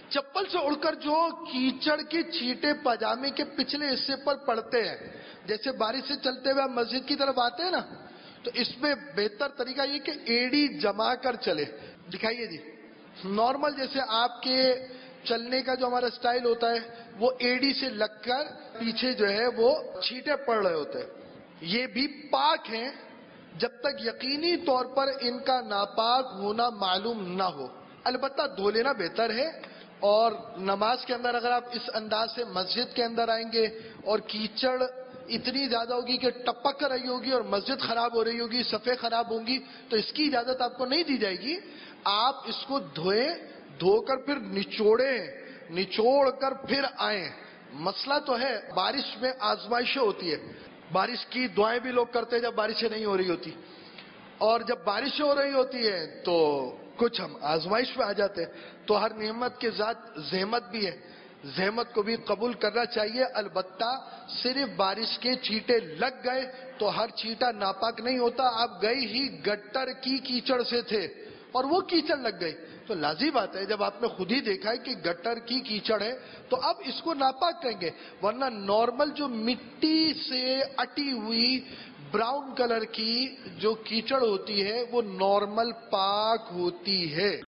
چپل سے اڑ کر جو کیچڑ کے چھینٹے پاجامے کے پچھلے حصے پر پڑتے ہیں، جیسے بارش سے چلتے ہوئے آپ مسجد کی طرف آتے ہیں نا، تو اس میں بہتر طریقہ یہ کہ ایڑی جما کر چلے. دکھائیے جی. نارمل جیسے آپ کے چلنے کا جو ہمارا سٹائل ہوتا ہے وہ ایڑی سے لگ کر پیچھے جو ہے وہ چھینٹے پڑ رہے ہوتے ہیں. یہ بھی پاک ہیں جب تک یقینی طور پر ان کا ناپاک ہونا معلوم نہ ہو. البتہ دھو لینا بہتر ہے. اور نماز کے اندر اگر آپ اس انداز سے مسجد کے اندر آئیں گے اور کیچڑ اتنی زیادہ ہوگی کہ ٹپک رہی ہوگی اور مسجد خراب ہو رہی ہوگی، صفیں خراب ہوں گی، تو اس کی اجازت آپ کو نہیں دی جائے گی. آپ اس کو دھوئیں، دھو کر پھر نچوڑ کر پھر آئیں. مسئلہ تو ہے، بارش میں آزمائشیں ہوتی ہے. بارش کی دعائیں بھی لوگ کرتے ہیں جب بارشیں نہیں ہو رہی ہوتی، اور جب بارشیں ہو رہی ہوتی ہیں تو کچھ ہم آزمائش میں آ جاتے ہیں. تو ہر نعمت کے ذات زحمت بھی ہے، زحمت کو بھی قبول کرنا چاہیے. البتہ صرف بارش کے چھینٹے لگ گئے تو ہر چھینٹا ناپاک نہیں ہوتا. آپ گئے ہی گٹر کی کیچڑ سے تھے اور وہ کیچڑ لگ گئی تو لازمی بات ہے، جب آپ نے خود ہی دیکھا ہے کہ گٹر کی کیچڑ ہے تو اب اس کو ناپاک کہیں گے. ورنہ نارمل جو مٹی سے اٹی ہوئی براؤن کلر کی جو کیچڑ ہوتی ہے وہ نارمل پاک ہوتی ہے.